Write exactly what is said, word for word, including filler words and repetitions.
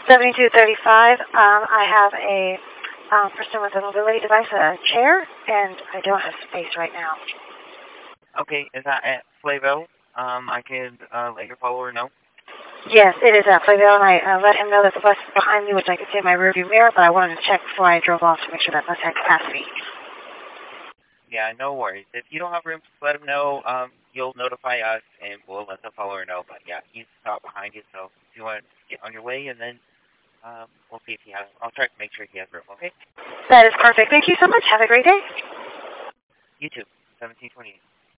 seventy-two thirty-five. Um, I have a um, person with a mobility device, a chair, and I don't have space right now. Okay, is that at Flavelle? Um, I can uh, let your follower know. Yes, it is at Flavelle, and I uh, let him know that the bus is behind me, which I could see in my rearview mirror, but I wanted to check before I drove off to make sure that bus had capacity. Yeah, no worries. If you don't have room, just let him know. Um, you'll notify us, and we'll let the follower know. But yeah, he's out behind you, so if you want to get on your way, and then um, we'll see if he has. I'll try to make sure he has room. Okay? That is perfect. Thank you so much. Have a great day. You too. seventeen twenty-eight.